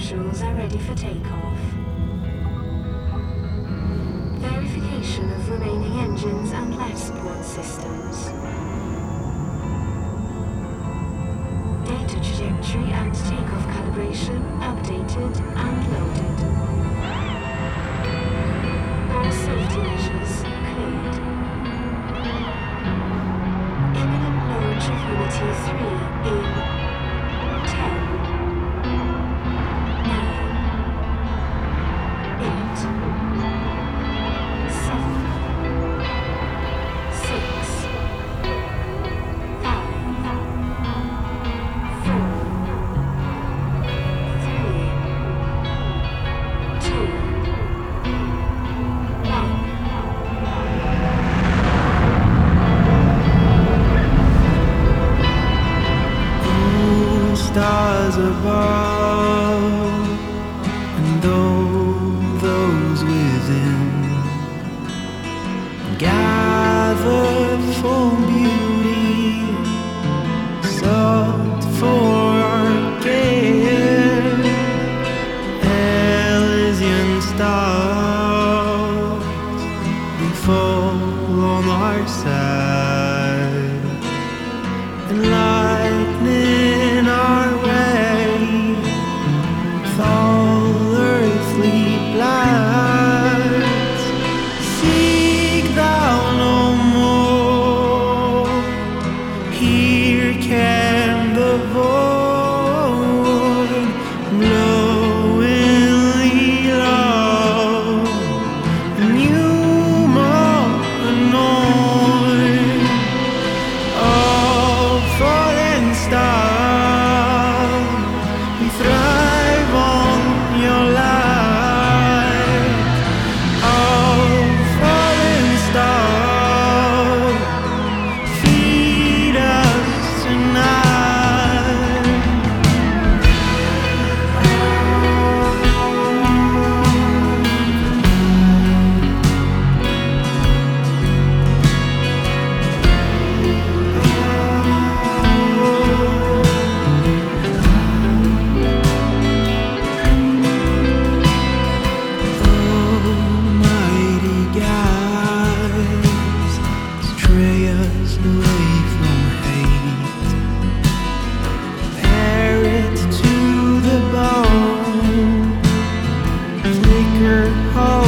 capsules are ready for takeoff. Verification of remaining engines and life support systems. Data trajectory and takeoff calibration updated and loaded. All safety measures cleared. Imminent launch of Unity 3 in 10, 9, 8, 7, 6, 5, 4, 3, 2, 1. Stars above, and all those within gather for beauty, sought for arcade, Elysian stars, we fall on our side, and lightning our way, with all earthly blights. Seek thou no more, here can the void glowingly love, and you more annoyed. All fallen stars, we thrive on your light. All fallen stars, feed us tonight. Almighty guides, stray us away from hate, pair it to the bone, flicker